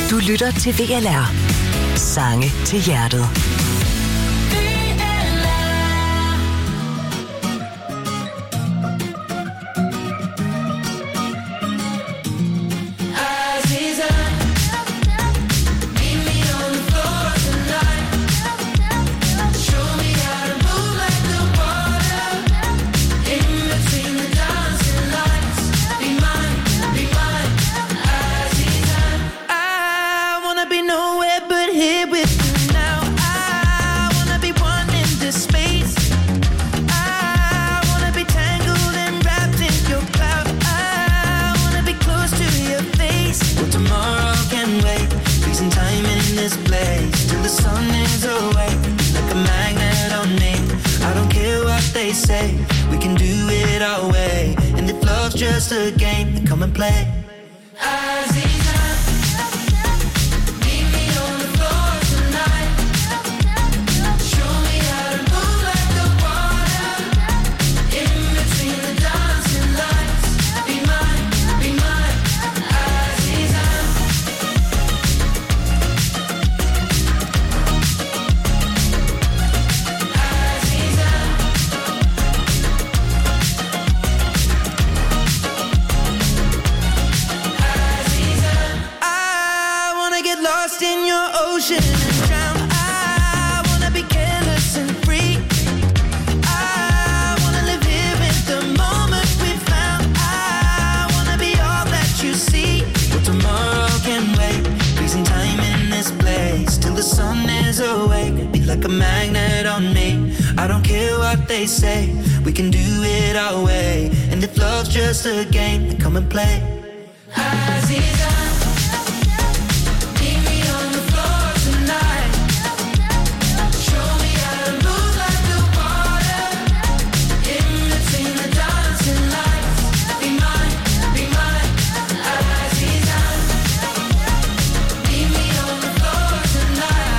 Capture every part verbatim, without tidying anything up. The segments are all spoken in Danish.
Du lytter til V L R. Sange til hjertet. Just a game, then come and play. Like a magnet on me. I don't care what they say. We can do it our way. And if love's just a game, then come and play. Aziza, meet me on the floor tonight. Show me how to move like the water. In between the dancing lights. Be mine, be mine, Aziza. Meet me on the floor tonight.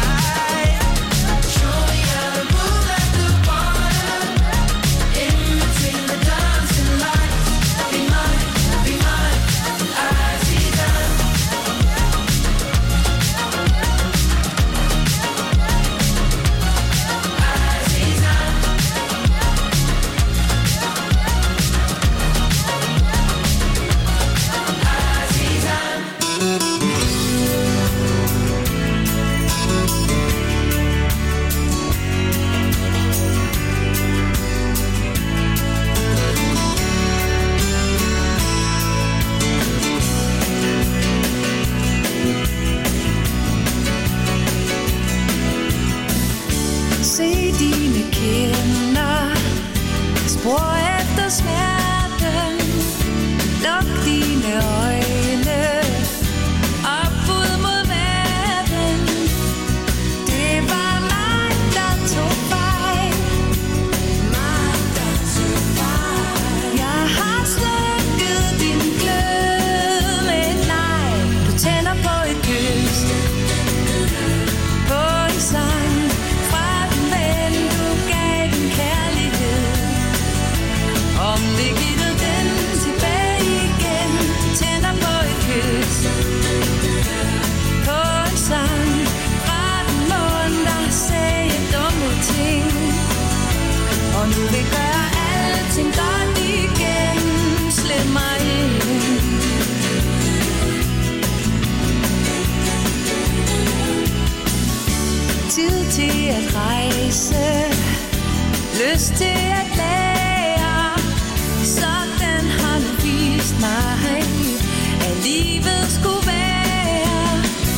Lyst til at lære, sådan har du vist mig, at livet skulle være.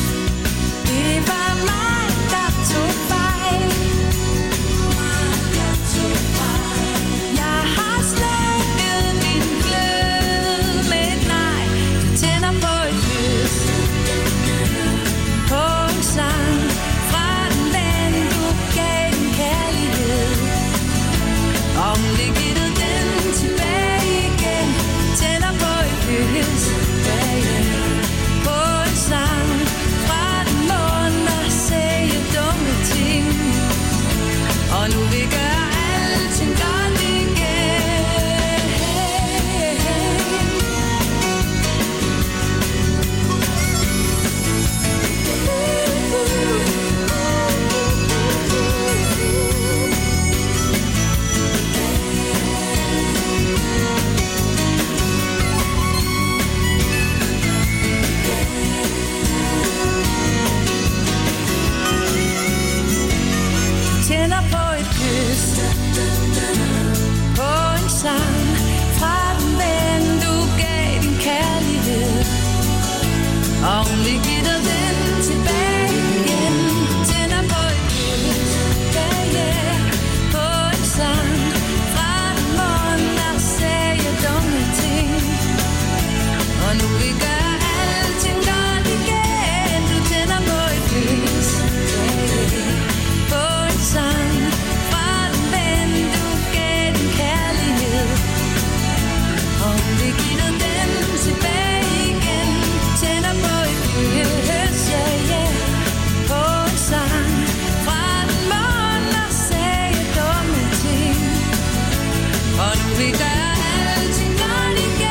Det var mig, der tog fejl. Jeg har slukket min glød med et nej. Du tænder på et lys, på en sang fra en ven, du gav en kærlighed. Om det givet den tilbage igen, tænder på et lys. giver den tilbage igen. Tænder på et lys, yeah, yeah, på en sang fra den morgen, der sagde dumme ting. Og nu vi gør alting godt igen. Du tænder på et lys, yeah, yeah, på en sang fra den ven, du gav din kærlighed. Og vi giver den tilbage igen. Tænder på et lys, yeah, yeah, på en sang fra den morgen, der sagde dumme ting. Og nu vi gør alting godt igen.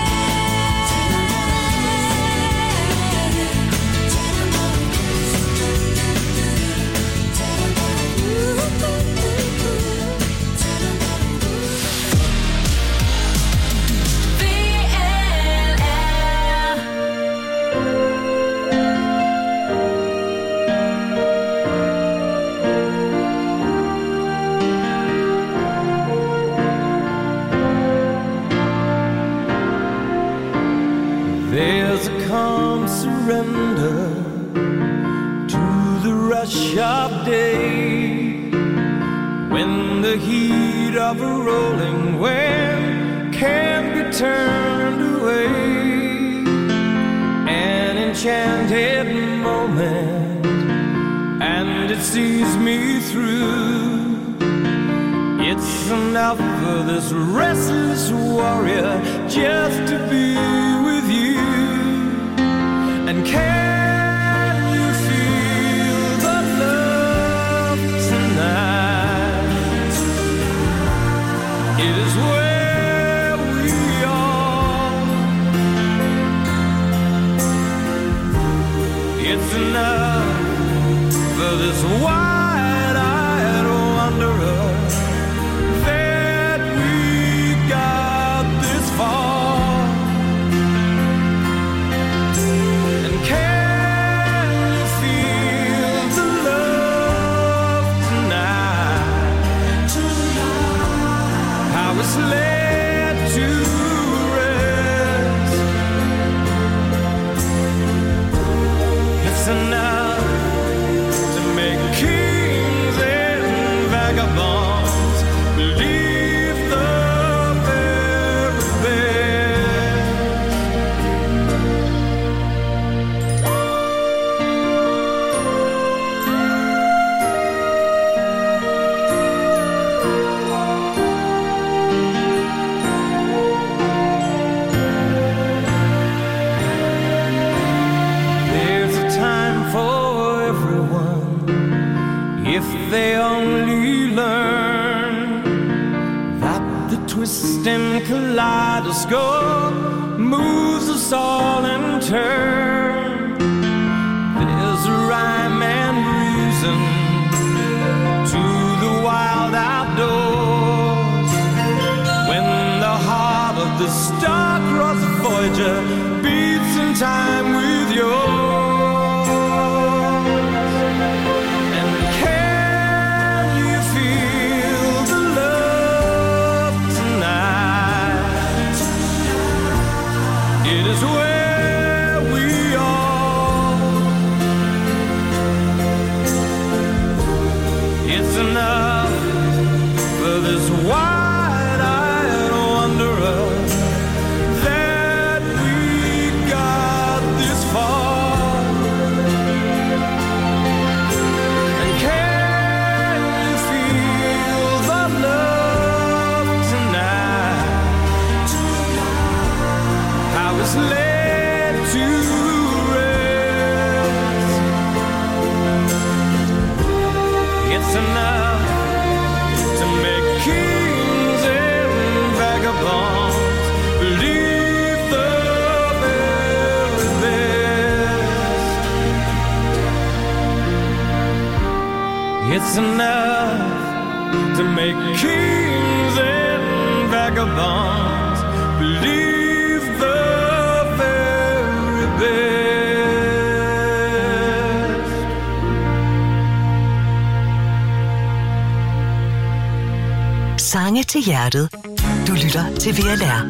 There's a calm surrender to the rush of day, when the heat of a rolling wave can't be turned away. An enchanted moment, and it sees me through. It's enough for this restless warrior just to be with you. And can you feel the love tonight? It is where we are. It's enough for this wide-eyed wanderer that we got this far. Led to rest. It's enough to make kings and vagabonds believe the very they only learn that the twisting kaleidoscope moves us all in turn. There's a rhyme and reason to the wild outdoors, when the heart of the star-crossed Voyager beats in time with yours. Where we are, it's enough for this wide-eyed wanderer that we got this far. And can you feel the love tonight? How it's led to rest. It's enough to make kings and vagabonds believe the very best. It's enough to make kings and vagabonds believe the very best. Sange til hjertet. Du lytter til V L R.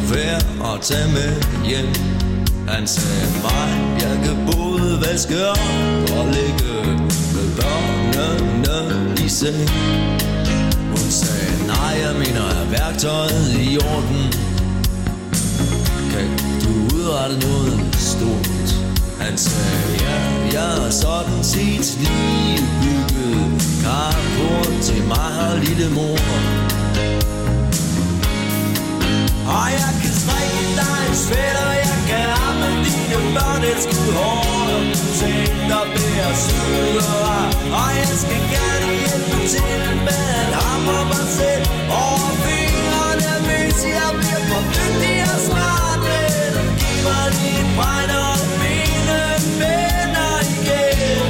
værd at tage med hjem. Han sagde mig, jeg kan både vaske op og lægge med børnene i seng. Hun sagde, nej, jeg mener, er værktøjet i orden? Kan du udrette noget stort? Han sagde, ja, jeg er sådan set lige bygget carport til mig og lille mor. Og jeg kan strikke dig en sweater, jeg kan ramme dine børn et skud hår. Tænk dig bære syder, og jeg skal gerne hjælpe til med at hamre mig selv over fingrene, hvis jeg bliver for dygtig og smart. Men giv mig lige et brænd og mine venner igen.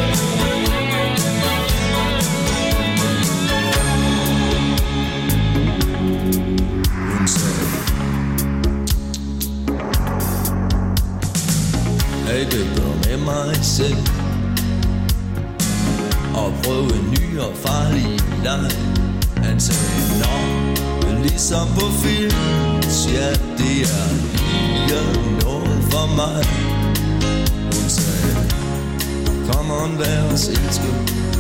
Hun sagde, hey, det går med mig selv og prøve en ny og farlig leg. Han sagde, nå, men ligesom på film, ja, det er lige noget for mig. Hun sagde, kom on, vær os elske,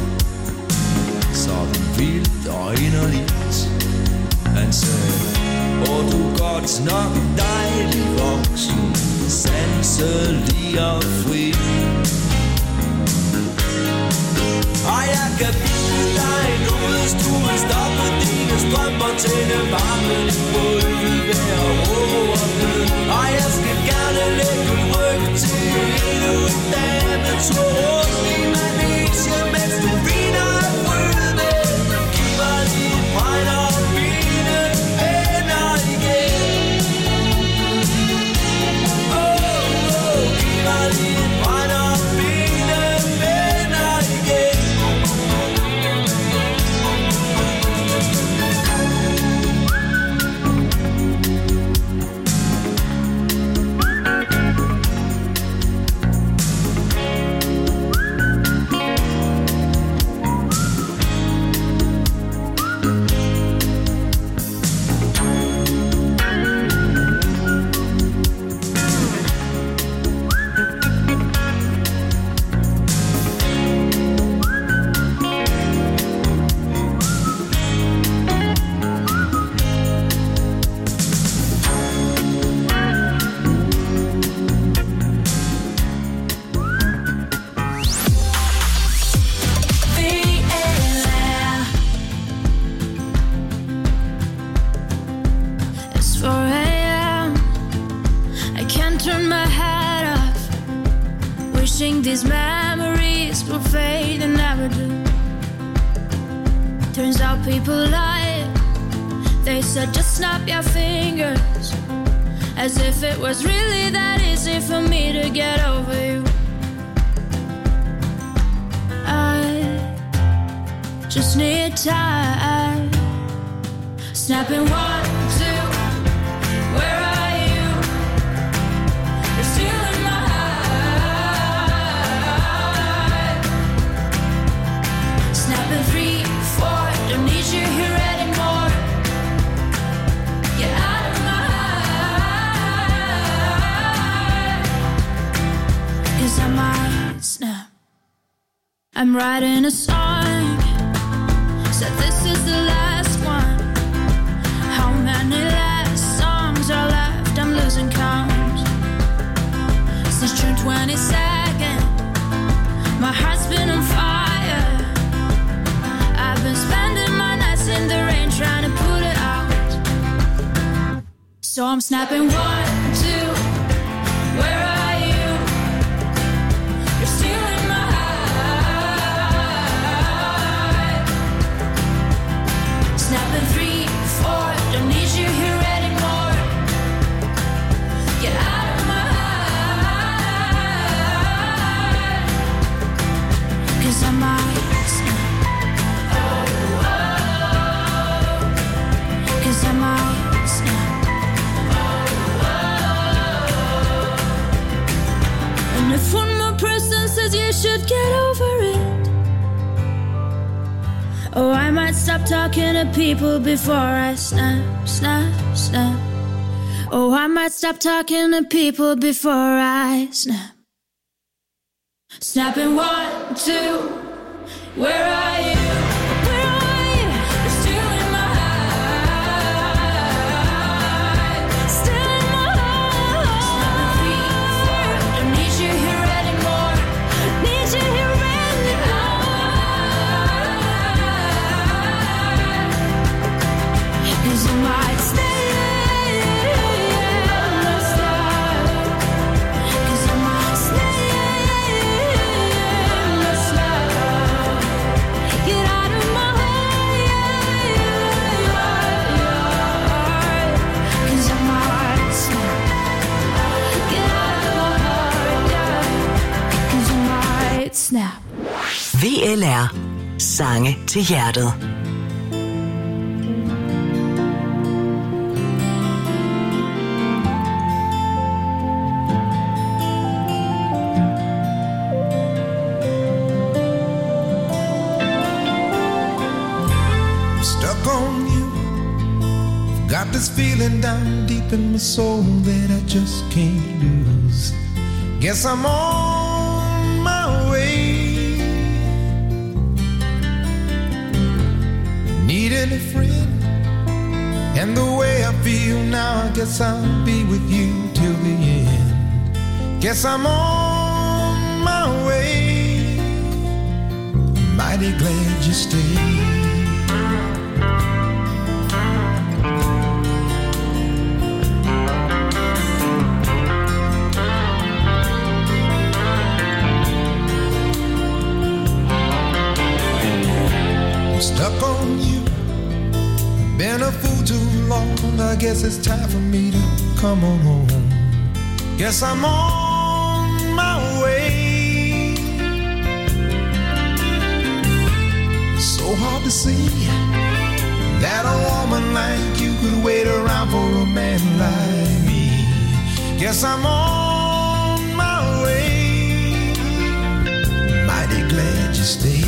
sådan vildt og inderligt. Han sagde, åh, du er godt nok dejlig voksen, sanselig og fri. Og jeg kan bide dig nu, hvis du vil stoppe dine strømper, tænde varmen i gulvet, være ro og ned. Og jeg skal gerne lægge ryg til endnu en dame, tro rundt i manege, mens du viner af frøde. Giv mig lige et brænd og mine venner igen. Åh, oh, oh, giv mig lige et brænd og mine venner igen. These memories will fade and never do. Turns out people lie. They said just snap your fingers, as if it was really that easy for me to get over you. I just need time. Snapping one, two, where are you? You're still in my three, four, don't need you here anymore. Get out of my eye. Cause I might snap. I'm writing a song, said this is the last one. How many last songs are left? I'm losing count. Since June twenty-second, my heart's been on fire. I've been spending my nights in the rain trying to put it out. So I'm snapping one, two, where are you? You're still in my eye. Snapping three, four, don't need you here anymore. Get out of my eye. Cause I might snap. Cause I might snap. And if one more person says you should get over it, oh, I might stop talking to people before I snap, snap, snap. Oh, I might stop talking to people before I snap. Snapping one, two, where are you? Where are you? You're still in my heart. Still in my heart. Snapping three, four, don't need you here anymore. Need you here anymore. 'Cause you might stay. Snap. V L R. Sange til hjertet. Stuck on you. Got this feeling down deep in my soul that I just can't lose. Guess I'm on my way. Needing a friend, and the way I feel now, I guess I'll be with you till the end. Guess I'm on my way. Mighty glad you stayed. Stuck on you, been a fool too long. I guess it's time for me to come on home. Guess I'm on my way. So hard to see that a woman like you could wait around for a man like me. Guess I'm on my way. Mighty glad you stayed.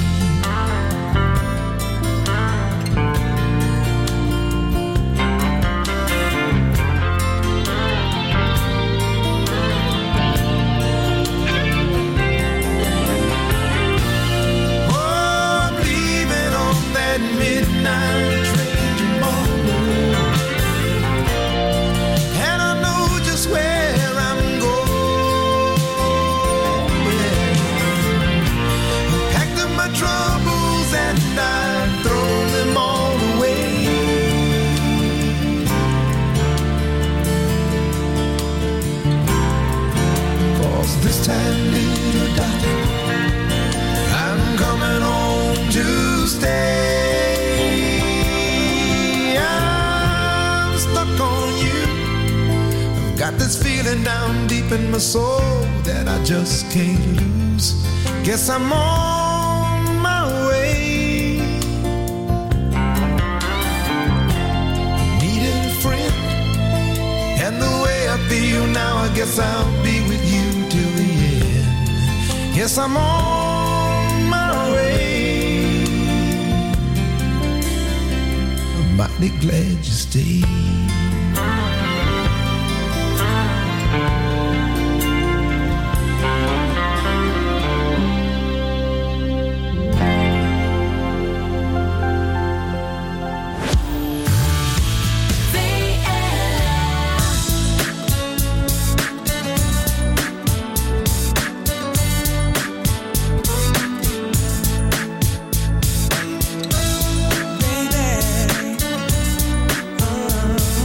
Down deep in my soul that I just can't lose. Guess I'm on my way. Needing a friend, and the way I feel now, I guess I'll be with you till the end. Yes, I'm on my way. I'm mighty glad you stayed. Baby, oh.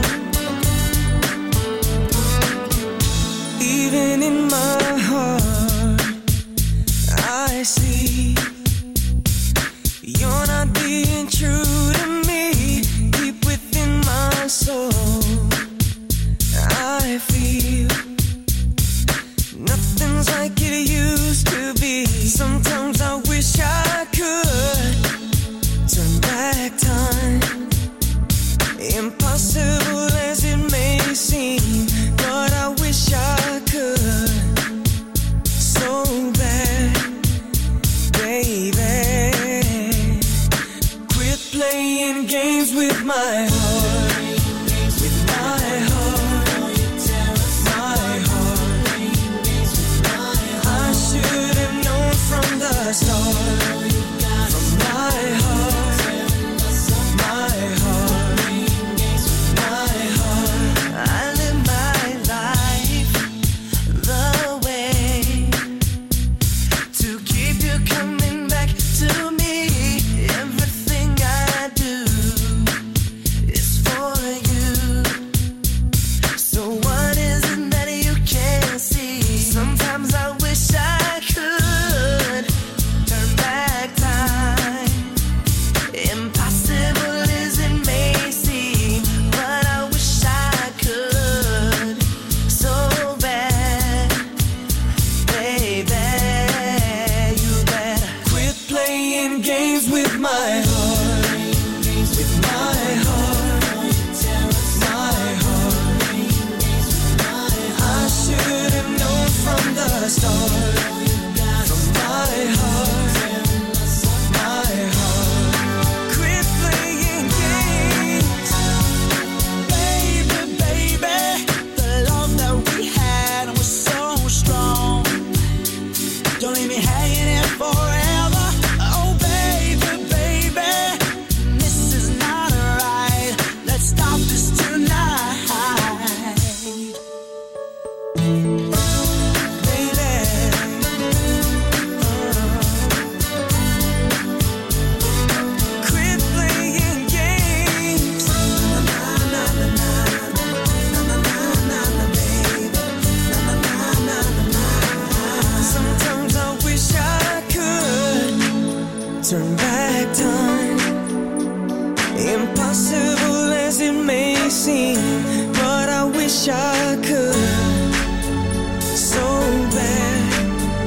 wish I could so bad,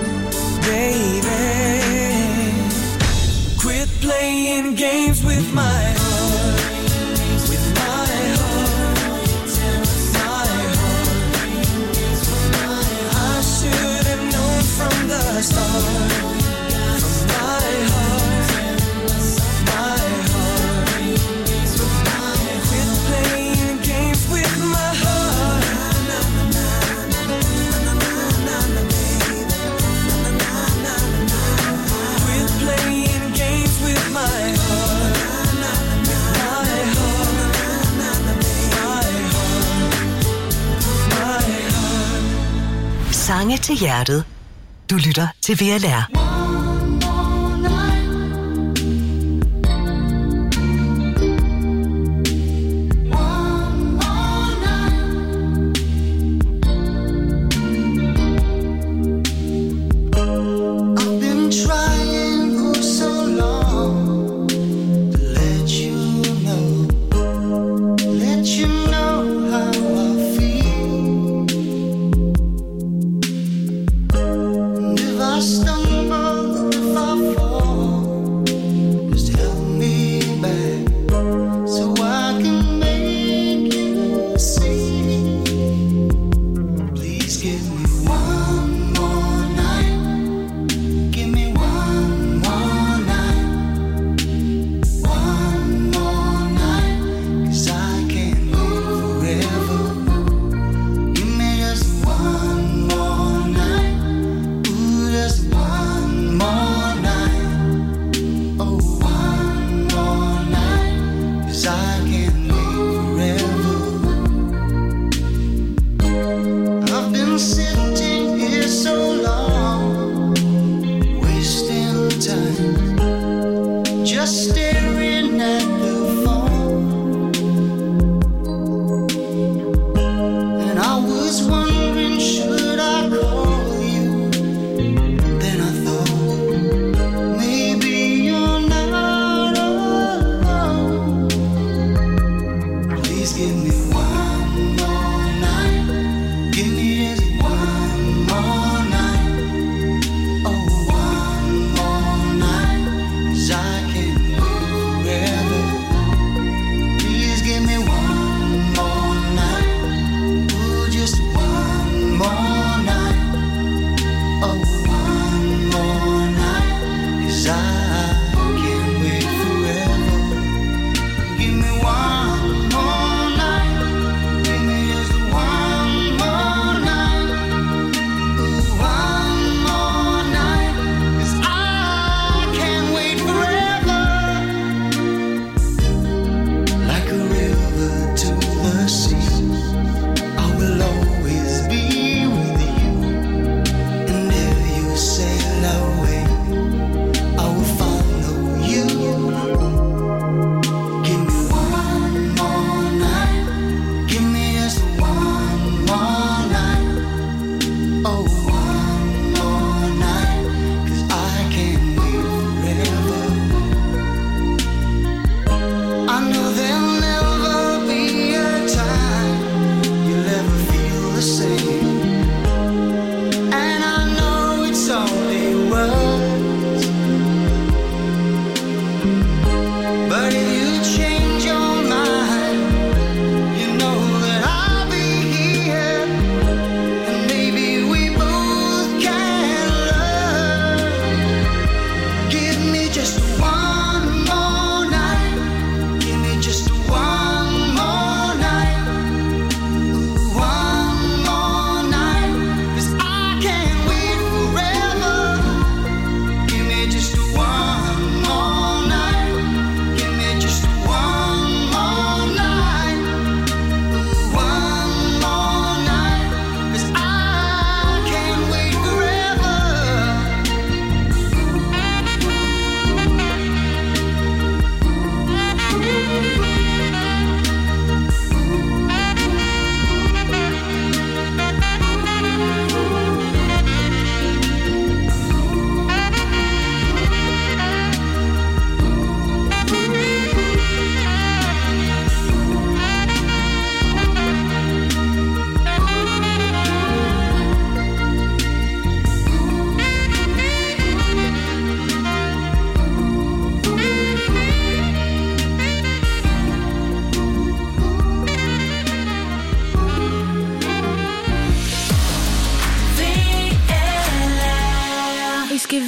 baby. Quit playing games with my heart, with my heart, my heart. I should have known from the start, from my heart, my heart. Quit playing games with my heart. Quit playing games with my heart, my heart, my heart. Sange til hjertet. Du lytter til V L R. I've been trying for so long to let you know, let you know how I feel. And if I stumble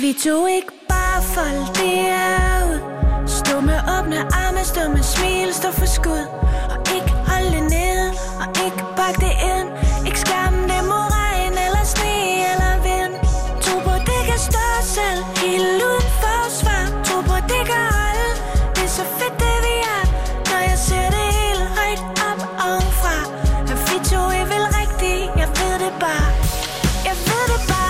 vi to ikke bare folde det her ud. Stå med åbne arme, stå med smil, stå for skud. Og ikke holde det nede, og ikke bakke det ind. Ikke skærme det mod regn, eller sne, eller vind. Tro på, det kan stå selv, helt uden forsvar. Tro på, det kan holde, det er så fedt det vi er. Når jeg ser det helt højt op ovenfra. At vi to er vel rigtigt, jeg ved det bare. Jeg ved det bare.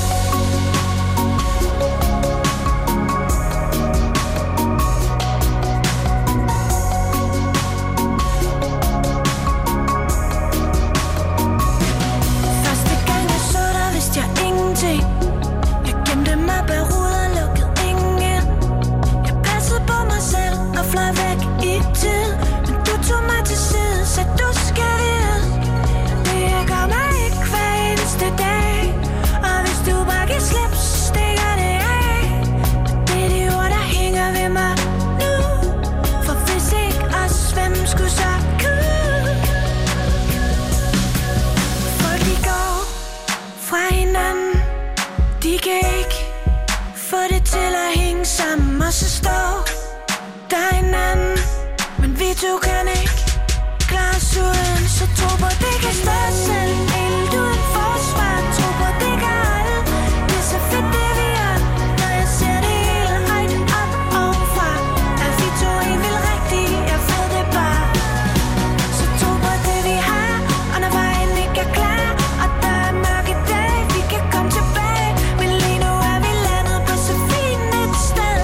Og så står der en anden, men vi to kan ikke klare os uden. Så tro på, det kan stå selv, helt uden forsvar. Tro på, det kan holde, det er så fedt det vi er. Når jeg ser det hele højt op ovenfra. At vi to er vel rigtigt, jeg ved det bare. Så tro på det vi har, og når vejen ikke er klar, og der er mørke dage, vi kan komme tilbage. Men lige nu er vi landet på så fint et sted.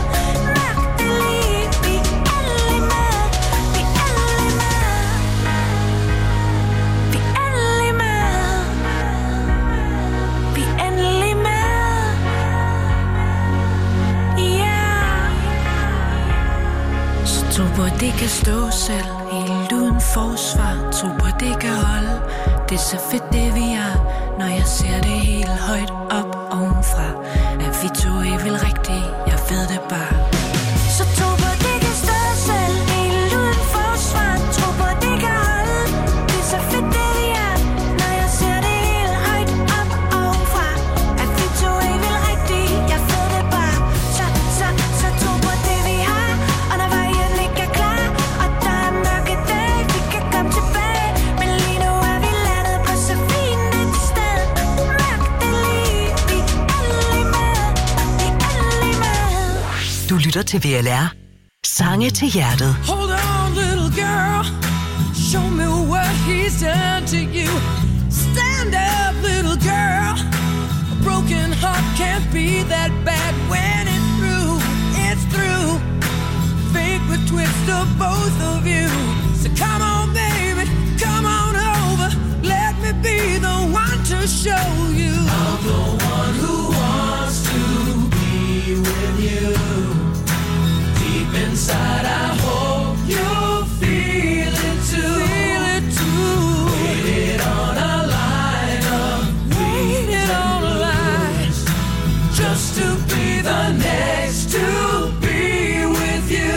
Tro på, det kan stå selv, helt uden forsvar. Tro på, det kan holde, det er så fedt det vi er. Når jeg ser det helt højt op ovenfra. At vi to er vel rigtigt, jeg ved det bare. Så tro på, det kan stå selv, helt uden forsvar. Tro på, det kan holde, det er så fedt det vi er. Når jeg ser det helt højt op ovenfra. At vi to er vel rigtigt, jeg ved det bare. Så, så, så tro på det vi har, og når vejen ikke er klar, og der er mørke dage, vi kan komme tilbage. Men lige nu er vi landet på så fint et sted. Mørkt det lige, vi er alle med, vi er alle med. Du lytter til V L R. Sange til hjertet. Hold on, little girl. Show me what he's done to you. Stand up, little girl. A broken heart can't be that bad when it's through. It's through. Fate would twist of both of you. So come on, baby, come on over. Let me be the one to show you. I'm the one who wants to be with you. Deep inside, I hope you feel it too. Feel it too. Waited on a line of waited on a line just to be the next to be with you.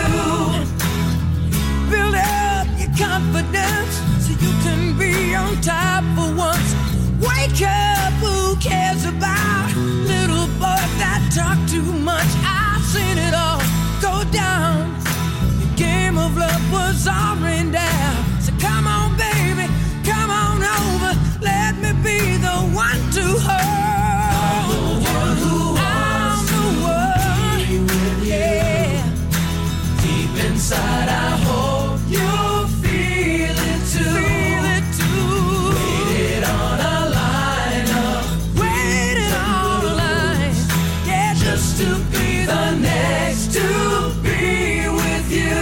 Build up your confidence so you can be on top for once. Wake up, who cares about little boys that talk too much? I've seen it all go down. The game of love was all rained down. So come on, baby, come on over. Let me be the one to hold you. I'm the one, yeah. Deep inside, I hope you feel it too. Feel it too. Waited on a line up, waited on a line, yeah, just to be the next to be with you.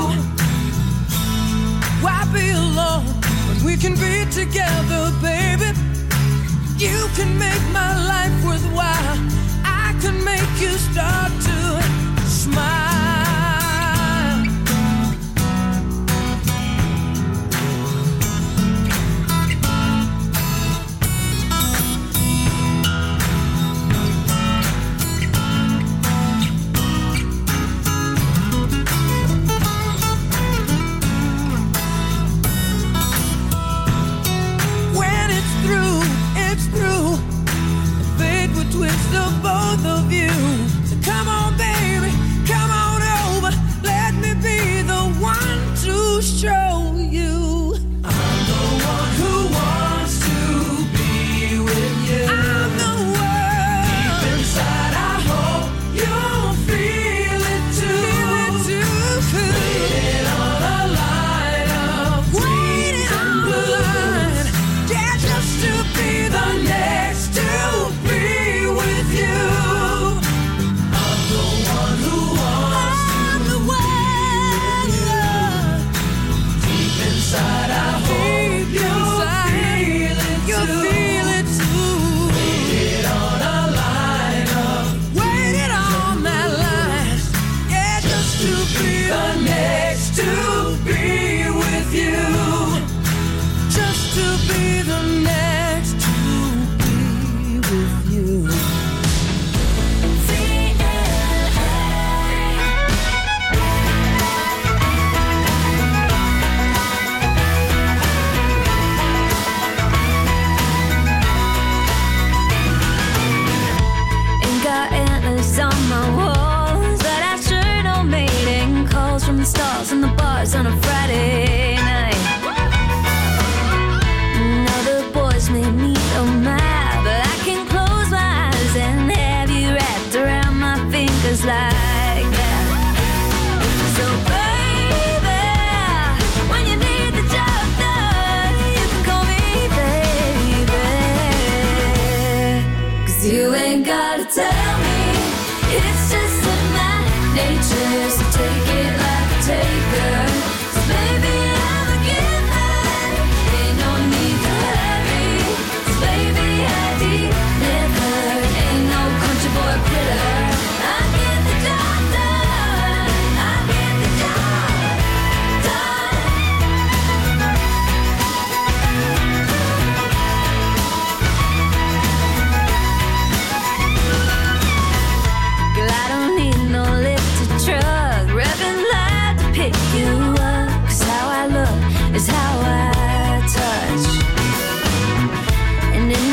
Why be alone when we can be together, baby? You can make my life worthwhile. I can make you start to smile. When it's through, it's through. The fate would twist of both of you.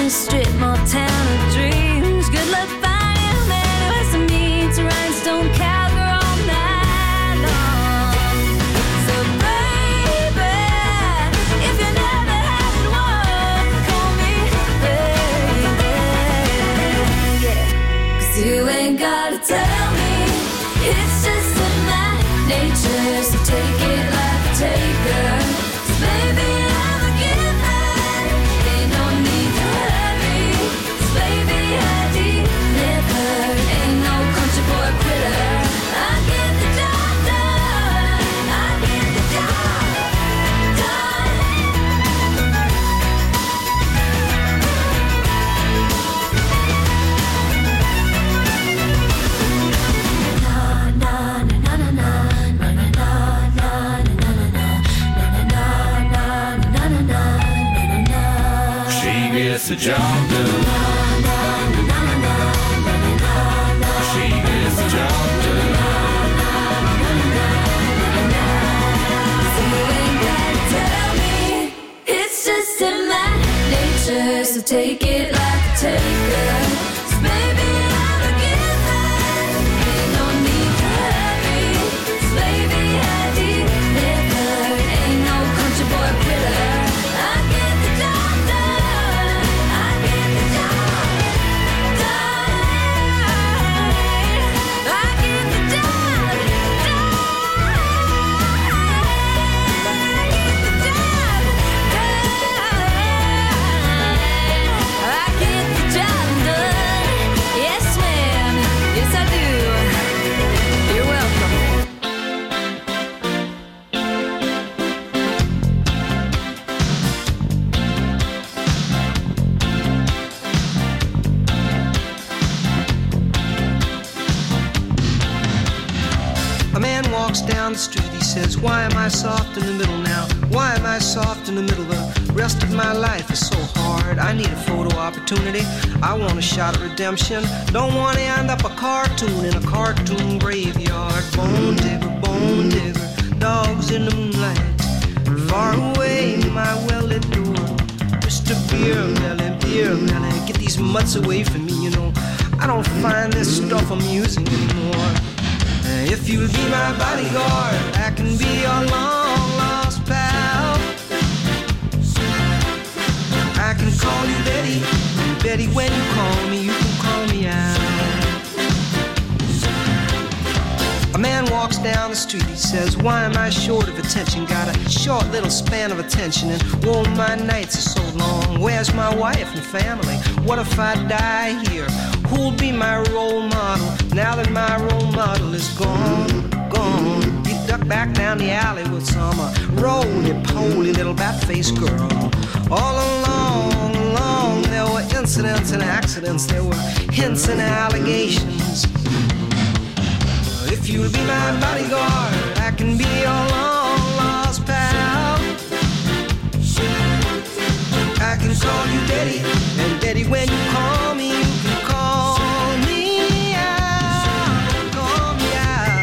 the strip mall town of dreams. Good luck finding a man who has the means to rhinestone cowgirl all night long. So baby, if you never had one, call me baby, yeah. 'Cause you ain't gotta tell me, it's just in my nature, so take it like a taker. 'Cause baby, I'm a giver, ain't no need to hurry. 'Cause baby, I deliver, ain't no country boy quitter. I get the job done, I get the job done. She gets the job done. She gets the job done. So you ain't gotta tell me, it's just in my nature, so take it like a taker. 'Cause baby, I'm a giver, ain't no need to hurry. 'Cause baby, I deliver, ain't no country boy quitter. I get the job done, I get the job done, I get the job done, I get the job done, I get the job done. Yes, ma'am, yes I do. You're welcome. A man walks down the street, he says, why am I soft in the middle now? Why am I soft in the middle? The rest of my life is so hard. I need a photo opportunity. I want a shot at redemption. Don't want to end up a cartoon in a cartoon graveyard. Bone digger, bone digger, dogs in the moonlight. Far away, my well-lit door. Mister Beer Melly, Beer Melly, get these mutts away from me, you know. I don't find this stuff amusing anymore. If you'll be my bodyguard, I can be your long-lost pal. I can call you Betty, Betty, when you call me, you can call me out. A man walks down the street, he says, why am I short of attention? Got a short little span of attention, and whoa, my nights are so long. Where's my wife and family? What if I die here? Who'll be my role model now that my role model is gone, gone? He ducked back down the alley with some uh, roly-poly little bat-faced girl. All along, along, there were incidents and accidents, there were hints and allegations. If you'll be my bodyguard, I can be your long-lost pal. I can call you Daddy, and Daddy, when you call me, you can call me out, call me out.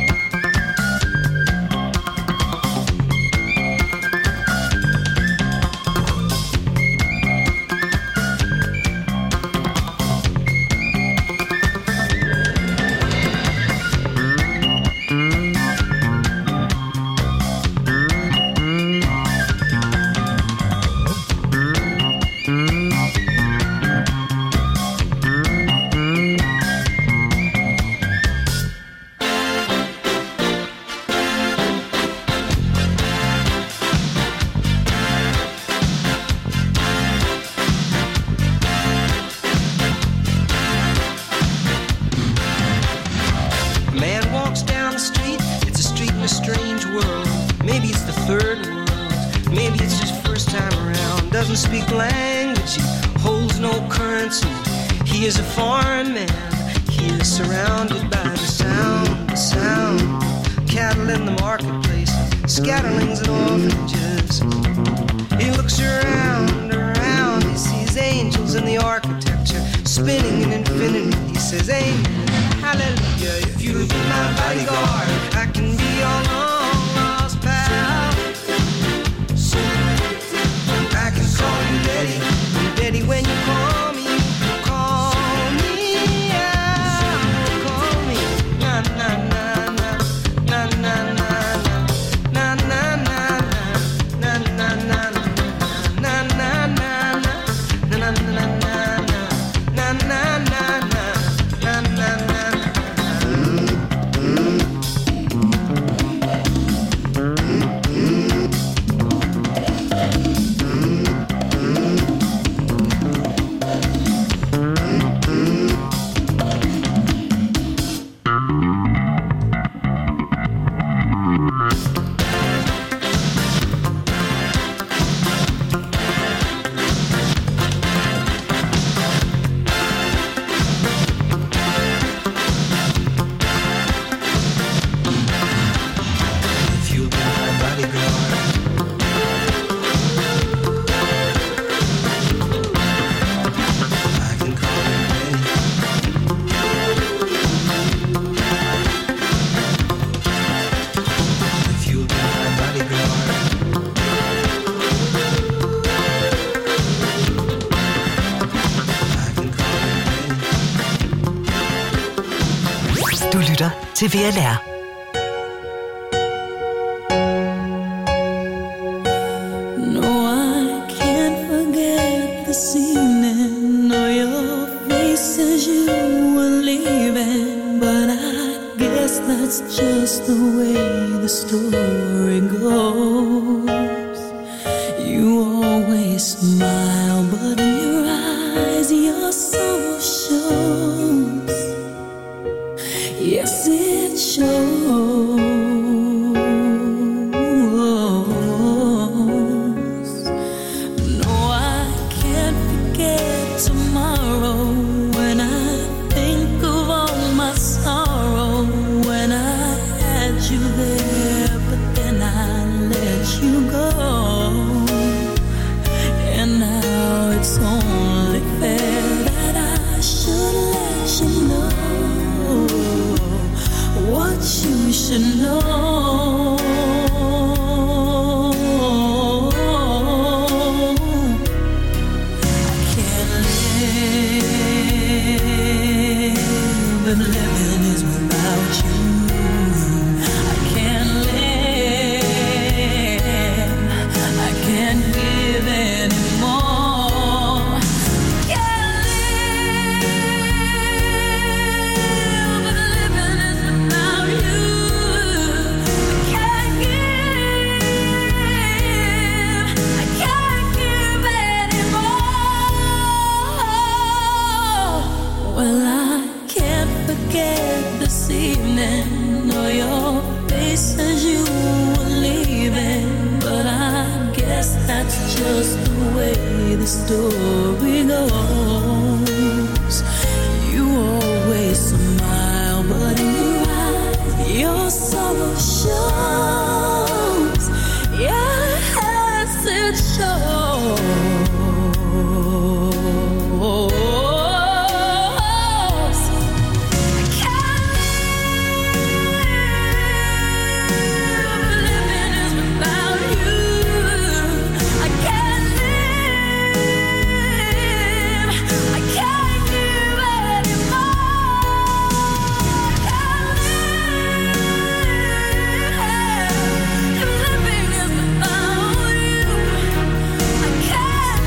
Speak language, he holds no currency. He is a foreign man. He is surrounded by the sound, the sound. Cattle in the marketplace, scatterlings and orphanages. He looks around, around. He sees angels in the architecture, spinning in infinity. He says, amen, hallelujah. If you'll be my bodyguard, I can be your long lost pal. I can call you Daddy, Daddy, when you call lytter til V L R. No, I can't forget this evening or your face as you were leaving, but I guess that's just the way the story goes. You always smile, but in your eyes your soul shows. Yes, it shows. No, I can't forget tomorrow when I think of all my sorrow. When I had you there, but then I let you go. And now it's only fair that I should let you know what you should know. I can't live if living is without you. I can't live, I can't give anymore. Can't live if living is without you. I can't give, I can't give anymore. Well, I can't forget this evening or your face as you were leaving, but I guess that's just the way the story goes. You always smile, but in your eyes your sorrow shows. Yes, it shows. I can't live, living is without you. I can't live, I can't give anymore. I can't live, if living is without you. I can't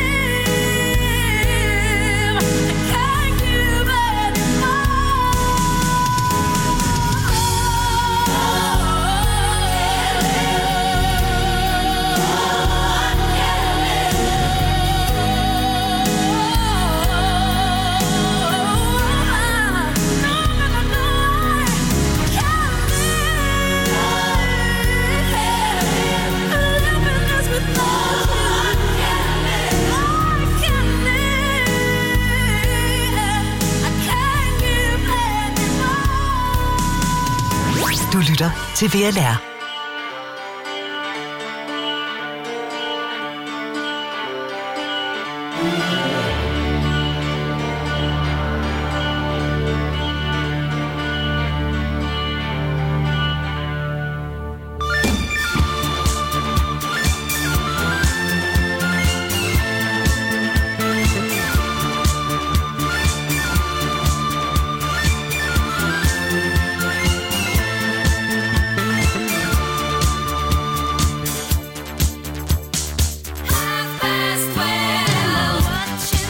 live, I can't give Du lytter til V L R. Half past twelve, watching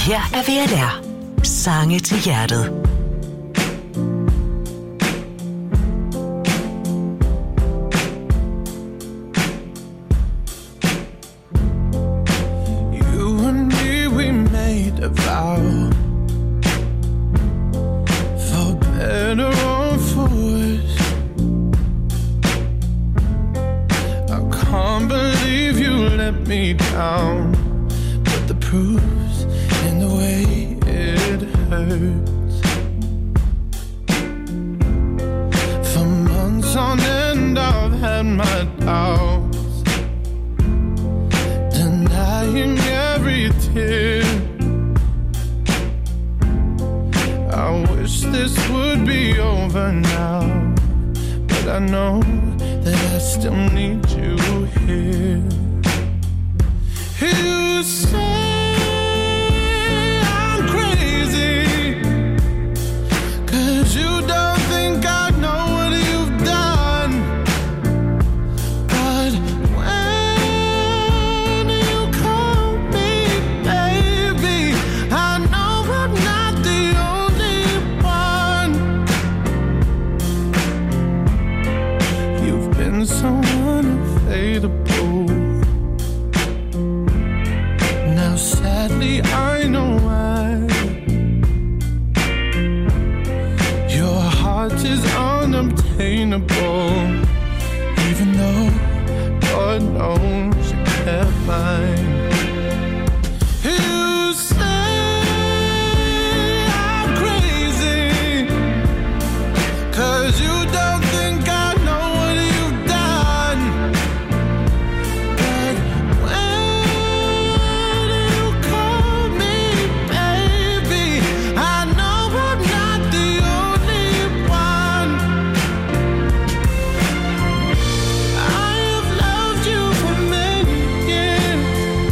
her er V L R. Sange til hjertet. You and me, we made a vow, for better or for worse. I can't believe you let me down, but the proof's in the way it hurts. For months on end I've had my doubts, denying every tear. I wish this would be over now, but I know that I still need you here. You say I'm crazy, 'cause you don't think I know what you've done. But when you call me baby, I know I'm not the only one. You've been so unfadable. Now sadly I know why. Your heart is unobtainable, even though God knows you kept mine. You say I'm crazy, 'cause you don't think I know what you've done. But when you call me baby, I know I'm not the only one. I have loved you for many years.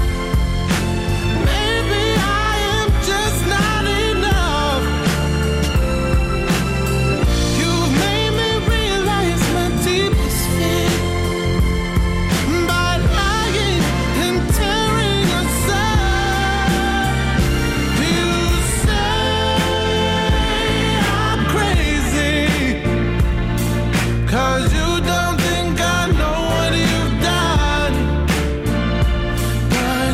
Maybe I am just not enough. You've made me realize my deepest fear by lying and tearing us up. You say I'm crazy, 'cause you don't think I know what you've done. But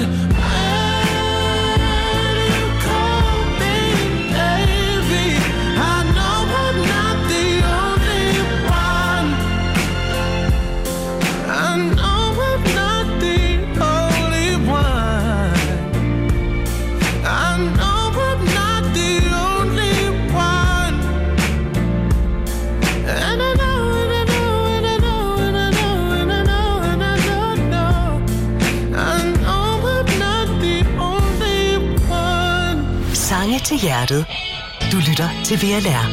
when you call me baby, I know I'm not the only one. I know I'm not the only one. I know I'm not the only one. And I know, and I know, and I know, and I know, and I know, and I don't know. I know I'm not the only one. Sange til hjertet. Du lytter til V L R.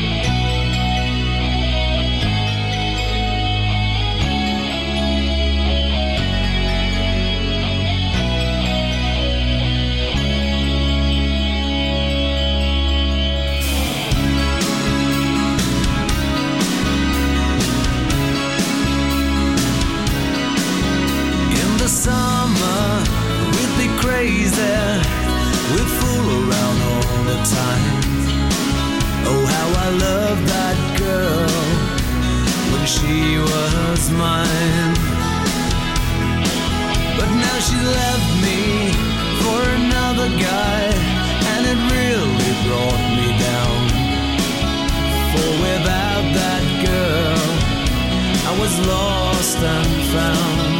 In the summer, we'd be crazy. We'd fool around all the time. Oh, how I loved that girl when she was mine. But now she left me for another guy, and it really brought me down. For without that girl, I was lost and found.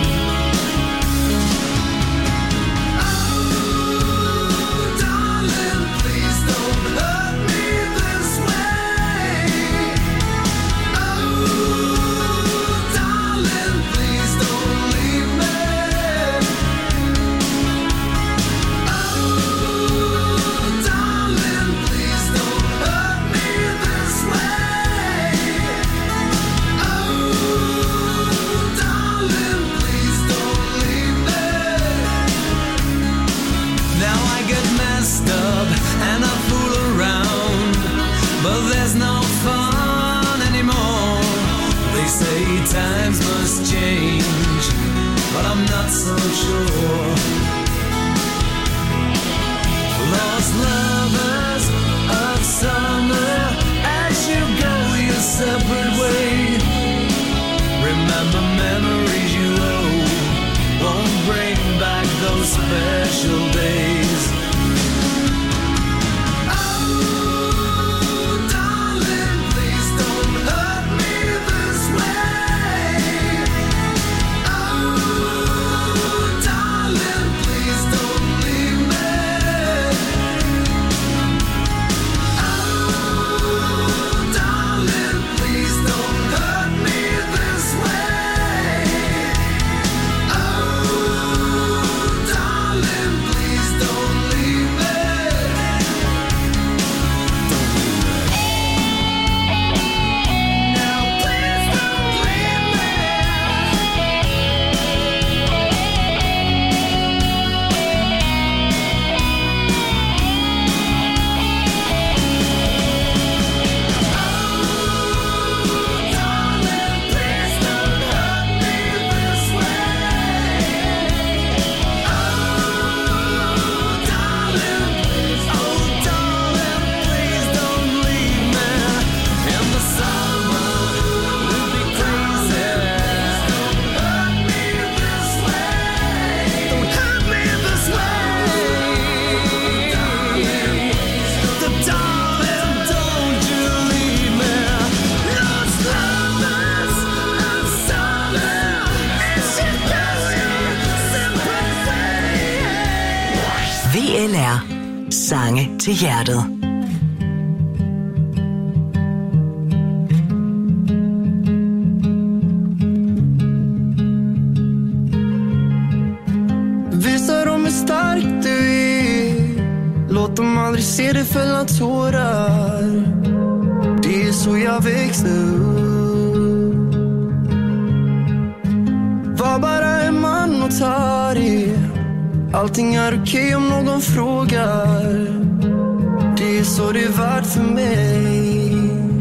Times must change, but I'm not so sure. Lost lovers of summer, as you go your separate way. Remember memories you owe, won't bring back those special days. Oh, darling, please don't hurt me this way. Oh, darling, please don't leave me. Oh, darling, please don't hurt me this way. Oh, darling, please don't leave me. Now please don't leave me. Darling, please don't hurt me this way. Oh, darling, please, oh, darling, please don't leave me. In the summer, we'll be crazy. Don't hurt me this way. Don't hurt me this way. The darling, don't you leave me. Lost lovers of summer, as you go your separate way. V L R. Sange til hjertet. Visa dem hur stark du är. Låt dem aldrig se dig fälla tårar. Det är så jag växte upp. Var bara en man och ta det. Allting är okej om någon frågar. Det är så det är värt för mig.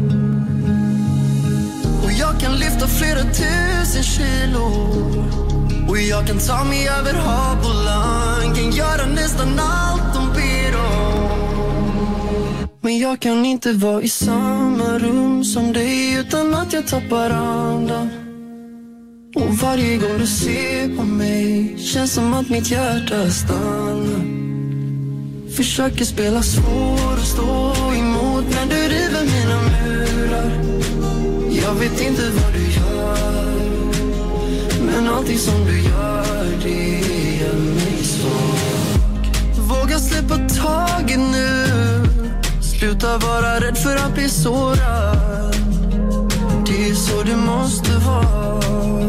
Och jag kan lyfta flera tusen kilo. Och jag kan ta mig över hav och land. Kan göra nästan allt de ber om. Men jag kan inte vara i samma rum som dig utan att jag tappar andan. Och varje gång du ser på mig känns som att mitt hjärta stannar. Försöker spela svår och stå emot, men du river mina murar. Jag vet inte vad du gör, men allting som du gör, det gör mig svag. Våga släppa taget nu. Sluta vara rädd för att bli sårad. Det är så det måste vara.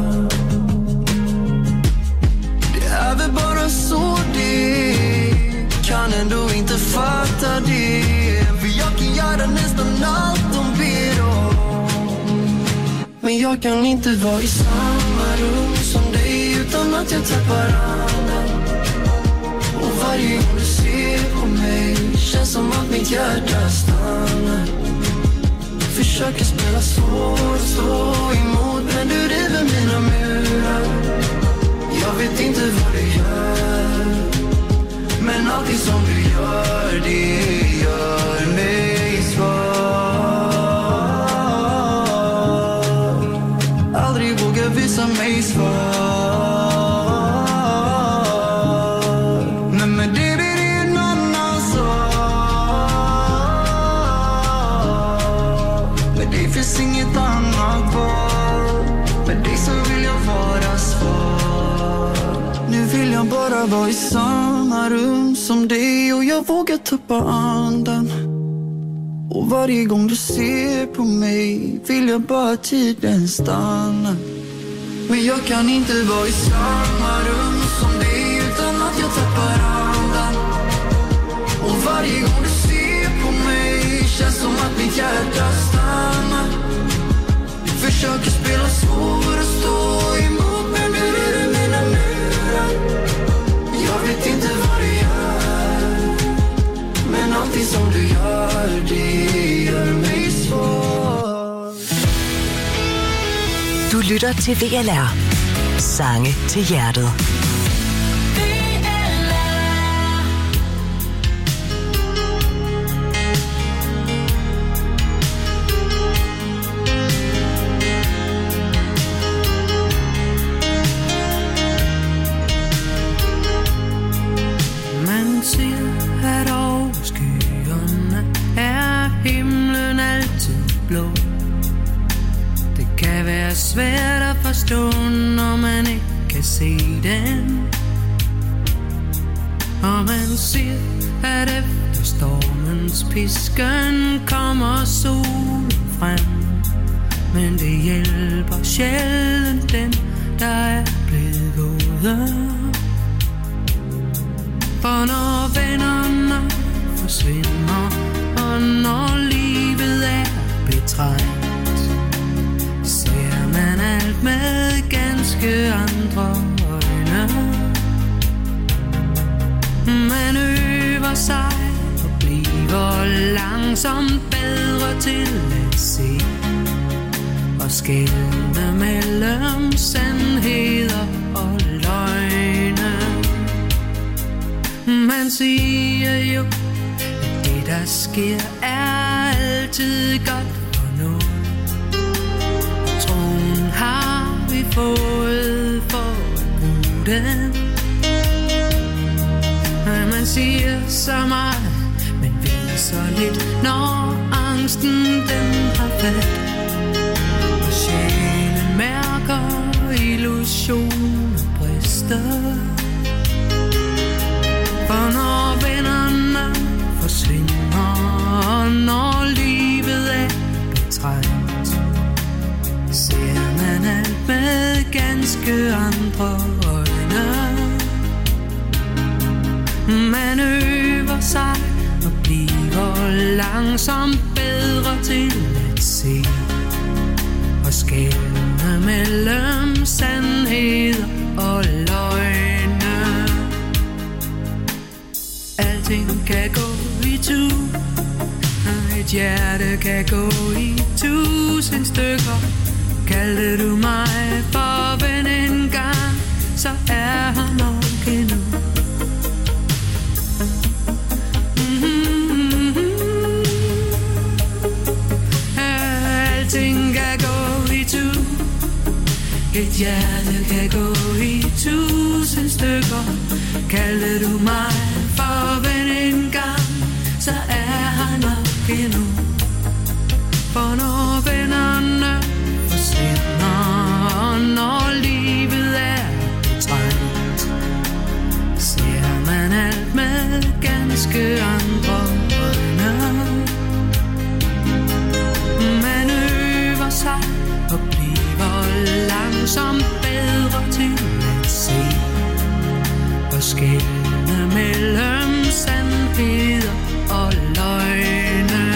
Det är väl bara så det kan ändå inte fatta det. För jag kan göra nästan allt de ber om. Men jag kan inte vara i samma rum som dig utan att jag tappar andan. Och varje gång du ser på mig känns som att mitt hjärta stannar. Försöker spela svår och stå emot, men du river mina murar. Jag vet inte vad du gör, men allting som du gör, det gör mig svag. Aldrig våga visa mig svag. Men med det blir det en annan sak. Med dig finns inget annat val. Med dig så vill jag vara svag. Nu vill jag bara vara i samma rum som dig och jag vågar tappa andan. Och varje gång du ser på mig vill jag bara tiden stanna. Men jag kan inte vara i samma rum som dig utan att jag tappar andan. Och varje gång du ser på mig känns som att mitt hjärta stannar. Försöker spela svår och stå emot, men nu är det mina murar. Jag vet inte vad du gör, men allting som du gör, det gör mig svår. Du lytter til V L R. Sange til hjertet. V L R. blå. Det kan være svært at forstå, når man ikke kan se den. Og man siger, at efter stormens pisken kommer solen frem. Men det hjælper sjældent den, der er blevet gået. For når vennerne forsvinder, og når livet er betrængt, ser man alt med ganske andre øjne. Man øver sig og bliver langsomt bedre til at se og skelne mellem sandheder og løgne. Man siger jo, at det der sker er altid godt for noget. Troen har vi fået for at bruge den. Man siger så meget, men ved så lidt, når angsten den har fat. Og sjælen mærker illusioner brister. For når vennerne forsvinder, og når livet er betrængt, ser man alt med ganske andre øjne. Man øver sig og bliver langsomt bedre til at se og skelne mellem sandheder og løgne. Alting kan gå i tu, og et hjerte kan gå i tusind stykker. Kaldte du mig for ven engang, så er han nok endnu. Alting kan gå i tu, et hjerte kan gå i tusind stykker. Kaldte du mig for ven engang, så er han nok endnu. For når vennerne forsvinder, og når livet er betrængt, ser man alt med ganske andre øjne. Man øver sig og bliver langsomt bedre til at se og skelne mellem sandheder og løgne.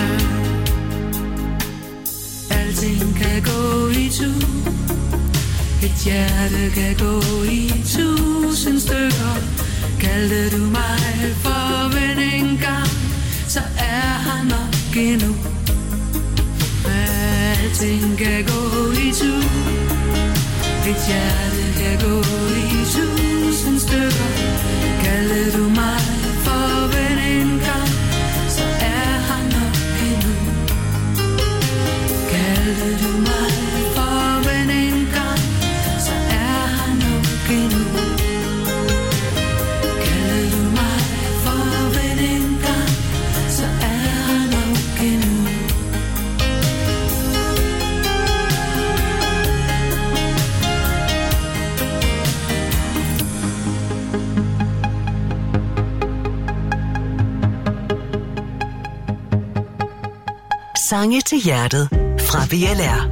Alting kan gå i tu, et hjerte kan gå i tusind stykker. Kaldte du mig for ven engang, så er han nok endnu. Alting kan gå i tu, et hjerte kan gå i tusind stykker. Kaldte du mig for ven engang, så er han nok endnu. Kaldte du mig for ven engang, så er han nok endnu. Kaldte du mig for ven engang, så er han nok endnu. Sange til hjertet fra V L R.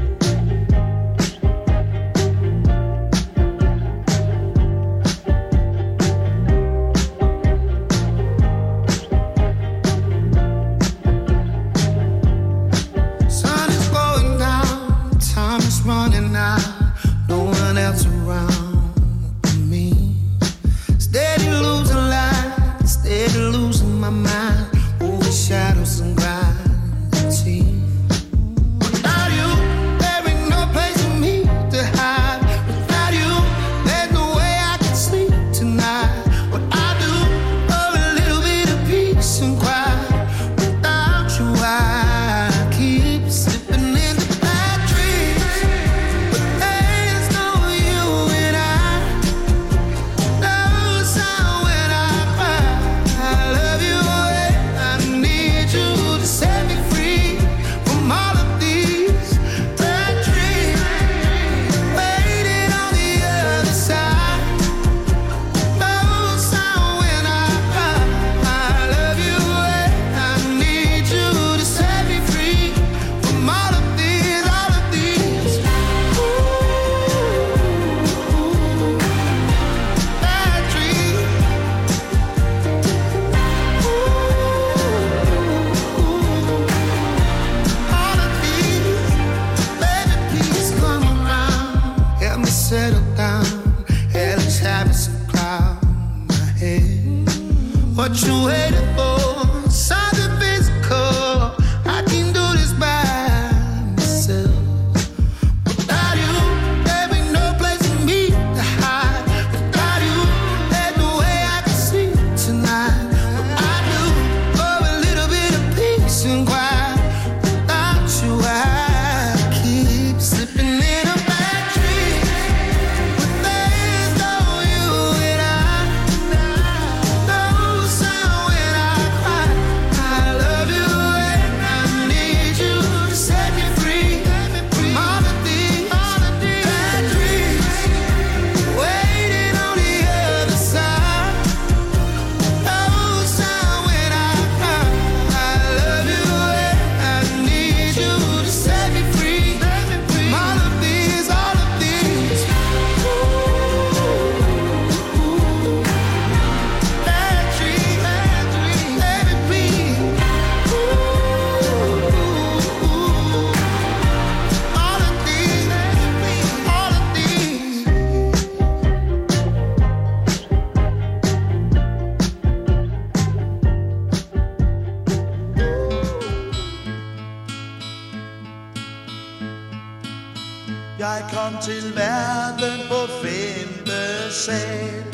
Sun is going down, time is running out, no one else around me. Steady losing light, steady losing my mind, over shadows and gravity. Without you, Jeg kom til verden på femte sal.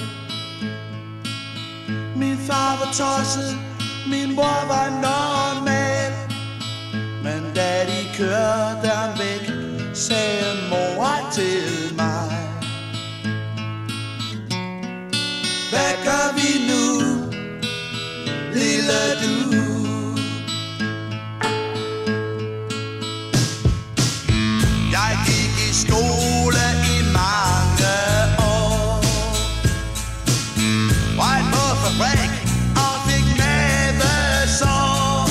Min far var tosset, min mor var normal. Men da de kørte ham væk, sagde mor til mig: hvad gør vi nu, lille du? Jeg gik i skole